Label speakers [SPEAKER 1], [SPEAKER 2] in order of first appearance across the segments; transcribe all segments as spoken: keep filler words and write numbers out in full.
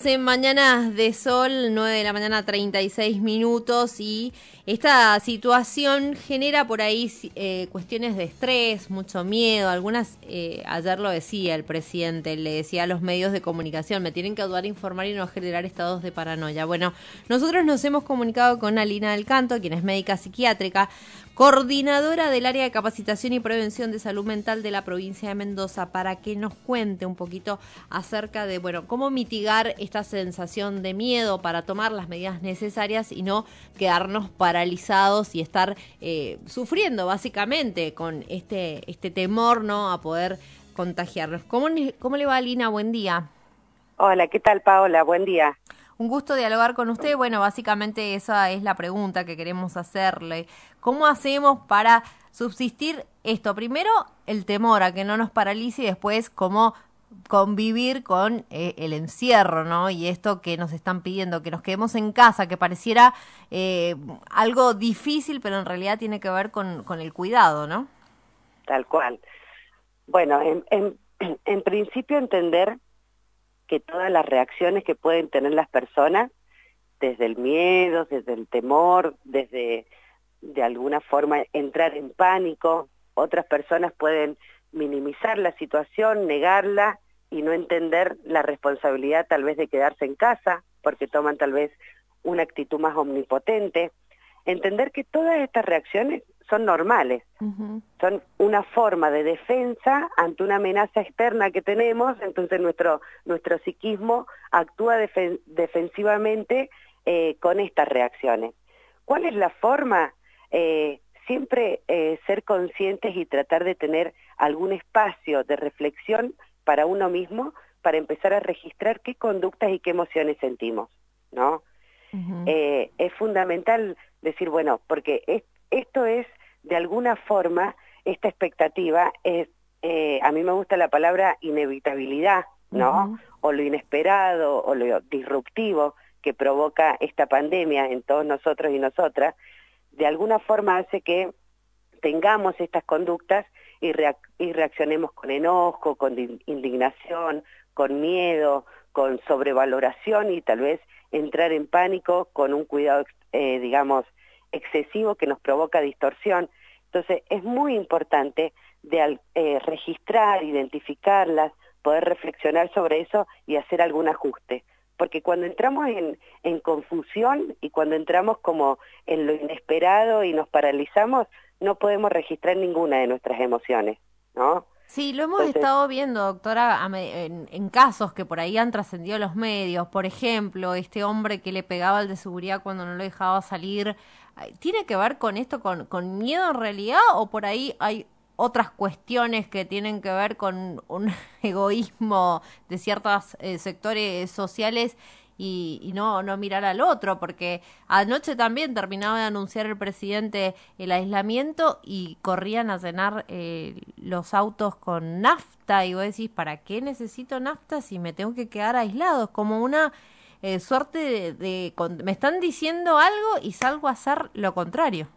[SPEAKER 1] En Mañanas de Sol, nueve de la mañana, treinta y seis minutos, y esta situación genera por ahí eh, cuestiones de estrés, mucho miedo. Algunas, eh, ayer lo decía el presidente, le decía a los medios de comunicación, me tienen que ayudar a informar y no generar estados de paranoia. Bueno, nosotros nos hemos comunicado con Alina del Canto, quien es médica psiquiátrica, coordinadora del área de capacitación y prevención de salud mental de la provincia de Mendoza, para que nos cuente un poquito acerca de, bueno, cómo mitigar esta sensación de miedo para tomar las medidas necesarias y no quedarnos paralizados y estar eh, sufriendo básicamente con este este temor, ¿no?, a poder contagiarnos. ¿Cómo, cómo le va, Alina? Buen día.
[SPEAKER 2] Hola, ¿qué tal, Paola? Buen día.
[SPEAKER 1] Un gusto dialogar con usted. Bueno, básicamente esa es la pregunta que queremos hacerle. ¿Cómo hacemos para subsistir esto? Primero, el temor a que no nos paralice, y después cómo convivir con eh, el encierro, ¿no? Y esto que nos están pidiendo, que nos quedemos en casa, que pareciera eh, algo difícil, pero en realidad tiene que ver con, con el cuidado, ¿no?
[SPEAKER 2] Tal cual. Bueno, en, en, en principio entender que todas las reacciones que pueden tener las personas, desde el miedo, desde el temor, desde de alguna forma entrar en pánico, otras personas pueden minimizar la situación, negarla y no entender la responsabilidad tal vez de quedarse en casa, porque toman tal vez una actitud más omnipotente. Entender que todas estas reacciones son normales, uh-huh. Son una forma de defensa ante una amenaza externa que tenemos, entonces nuestro, nuestro psiquismo actúa defen- defensivamente eh, con estas reacciones. ¿Cuál es la forma? Eh, siempre eh, ser conscientes y tratar de tener algún espacio de reflexión para uno mismo, para empezar a registrar qué conductas y qué emociones sentimos, ¿no? Uh-huh. Eh, es fundamental decir, bueno, porque es, esto es, de alguna forma, esta expectativa es, eh, a mí me gusta la palabra inevitabilidad, ¿no? Uh-huh. O lo inesperado, o lo disruptivo que provoca esta pandemia en todos nosotros y nosotras, de alguna forma hace que tengamos estas conductas y, reac- y reaccionemos con enojo, con indignación, con miedo, con sobrevaloración y tal vez entrar en pánico con un cuidado, eh, digamos, excesivo que nos provoca distorsión. Entonces es muy importante de eh, registrar, identificarlas, poder reflexionar sobre eso y hacer algún ajuste. Porque cuando entramos en, en confusión y cuando entramos como en lo inesperado y nos paralizamos, no podemos registrar ninguna de nuestras emociones, ¿no?
[SPEAKER 1] Sí, lo hemos
[SPEAKER 2] Entonces,
[SPEAKER 1] estado viendo, doctora, en, en casos que por ahí han trascendido los medios. Por ejemplo, este hombre que le pegaba al de seguridad cuando no lo dejaba salir. ¿Tiene que ver con esto, con, con miedo en realidad, o por ahí hay otras cuestiones que tienen que ver con un egoísmo de ciertos eh, sectores sociales y, y no, no mirar al otro? Porque anoche también terminaba de anunciar el presidente el aislamiento y corrían a llenar eh, los autos con nafta, y vos decís, ¿para qué necesito nafta si me tengo que quedar aislado? Es como una eh, suerte de, de, de... Me están diciendo algo y salgo a hacer lo contrario.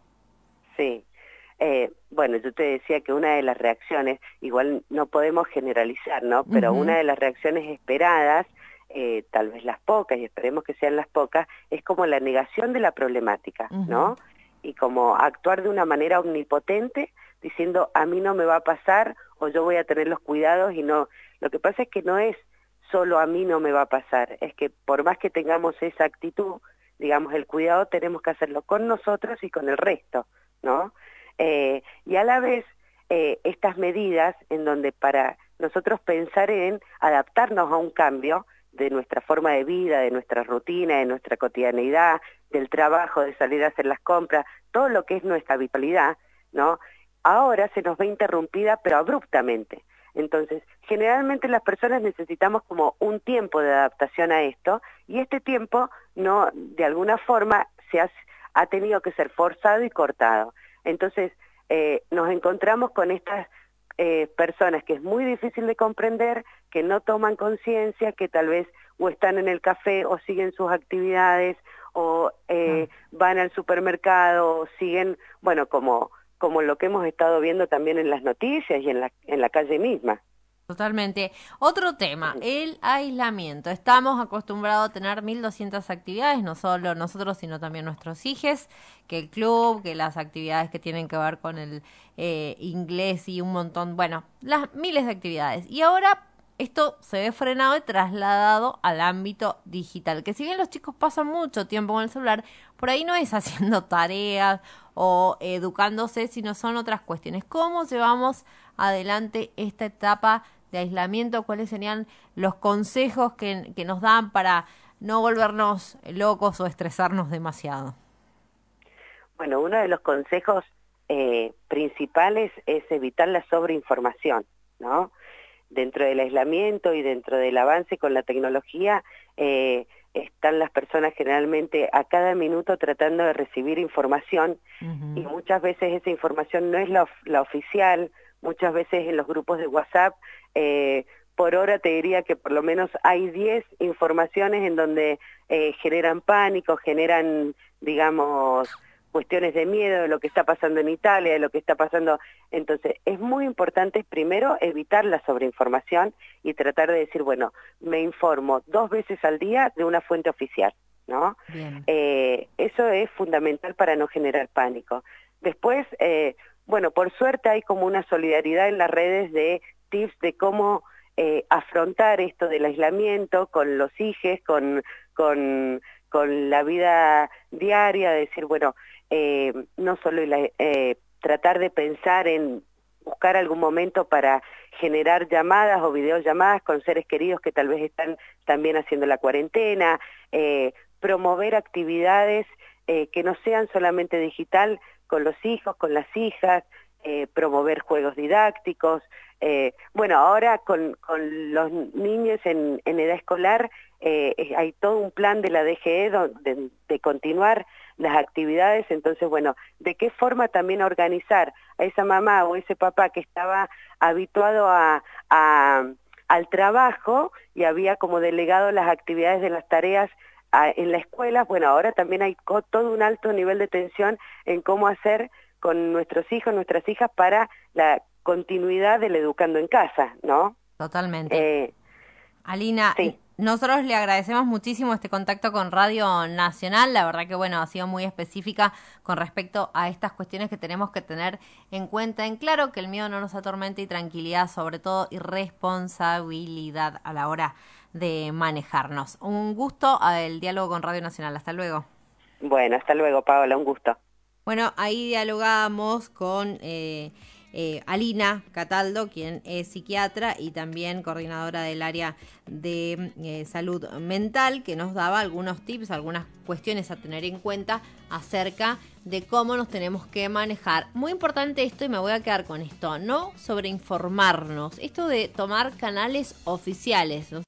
[SPEAKER 2] Sí. Eh, bueno, yo te decía que una de las reacciones, igual no podemos generalizar, ¿no? Pero uh-huh. Una de las reacciones esperadas, eh, tal vez las pocas, y esperemos que sean las pocas, es como la negación de la problemática, uh-huh. ¿no? Y como actuar de una manera omnipotente, diciendo, a mí no me va a pasar, o yo voy a tener los cuidados, y no. Lo que pasa es que no es solo a mí no me va a pasar, es que por más que tengamos esa actitud, digamos, el cuidado tenemos que hacerlo con nosotros y con el resto, ¿no? Eh, y a la vez, eh, estas medidas en donde para nosotros pensar en adaptarnos a un cambio de nuestra forma de vida, de nuestra rutina, de nuestra cotidianeidad, del trabajo, de salir a hacer las compras, todo lo que es nuestra habitualidad, ¿no? Ahora se nos ve interrumpida, pero abruptamente. Entonces, generalmente las personas necesitamos como un tiempo de adaptación a esto, y este tiempo, no, de alguna forma, se ha, ha tenido que ser forzado y cortado. Entonces, eh, nos encontramos con estas eh, personas que es muy difícil de comprender, que no toman conciencia, que tal vez o están en el café o siguen sus actividades o eh, ah. van al supermercado o siguen, bueno, como, como lo que hemos estado viendo también en las noticias y en la, en la calle misma.
[SPEAKER 1] Totalmente. Otro tema, el aislamiento. Estamos acostumbrados a tener mil doscientas actividades, no solo nosotros, sino también nuestros hijos, que el club, que las actividades que tienen que ver con el eh, inglés y un montón, bueno, las miles de actividades. Y ahora esto se ve frenado y trasladado al ámbito digital, que si bien los chicos pasan mucho tiempo con el celular, por ahí no es haciendo tareas o educándose, sino son otras cuestiones. ¿Cómo llevamos adelante esta etapa de aislamiento? ¿Cuáles serían los consejos que, que nos dan para no volvernos locos o estresarnos demasiado?
[SPEAKER 2] Bueno, uno de los consejos eh, principales es evitar la sobreinformación, ¿no? Dentro del aislamiento y dentro del avance con la tecnología, eh, están las personas generalmente a cada minuto tratando de recibir información, uh-huh. y muchas veces esa información no es la, la oficial, muchas veces en los grupos de WhatsApp, eh, por hora te diría que por lo menos hay diez informaciones en donde eh, generan pánico, generan, digamos, cuestiones de miedo de lo que está pasando en Italia, de lo que está pasando. Entonces, es muy importante primero evitar la sobreinformación y tratar de decir, bueno, me informo dos veces al día de una fuente oficial, ¿no? Eh, eso es fundamental para no generar pánico. Después, eh, bueno, por suerte hay como una solidaridad en las redes de tips de cómo eh, afrontar esto del aislamiento con los hijos, con, con, con la vida diaria, de decir, bueno, eh, no solo la, eh, tratar de pensar en buscar algún momento para generar llamadas o videollamadas con seres queridos que tal vez están también haciendo la cuarentena, eh, promover actividades eh, que no sean solamente digital con los hijos, con las hijas, eh, promover juegos didácticos. Eh, bueno, ahora con, con los niños en, en edad escolar eh, hay todo un plan de la D G E de, de continuar las actividades, entonces, bueno, ¿de qué forma también organizar a esa mamá o ese papá que estaba habituado a, a, al trabajo y había como delegado las actividades de las tareas a, en la escuela? Bueno, ahora también hay co- todo un alto nivel de tensión en cómo hacer con nuestros hijos, nuestras hijas, para la continuidad del educando en casa, ¿no?
[SPEAKER 1] Totalmente.
[SPEAKER 2] Eh,
[SPEAKER 1] Alina,
[SPEAKER 2] sí.
[SPEAKER 1] Nosotros le agradecemos muchísimo este contacto con Radio Nacional. La verdad que, bueno, ha sido muy específica con respecto a estas cuestiones que tenemos que tener en cuenta. En claro, que el miedo no nos atormente, y tranquilidad, sobre todo, y responsabilidad a la hora de manejarnos. Un gusto el diálogo con Radio Nacional. Hasta luego.
[SPEAKER 2] Bueno, hasta luego, Paola, un gusto.
[SPEAKER 1] Bueno, ahí dialogamos con eh, eh, Alina Cataldo, quien es psiquiatra y también coordinadora del área de eh, salud mental, que nos daba algunos tips, algunas cuestiones a tener en cuenta acerca de cómo nos tenemos que manejar. Muy importante esto, y me voy a quedar con esto, no sobreinformarnos. Esto de tomar canales oficiales, ¿no?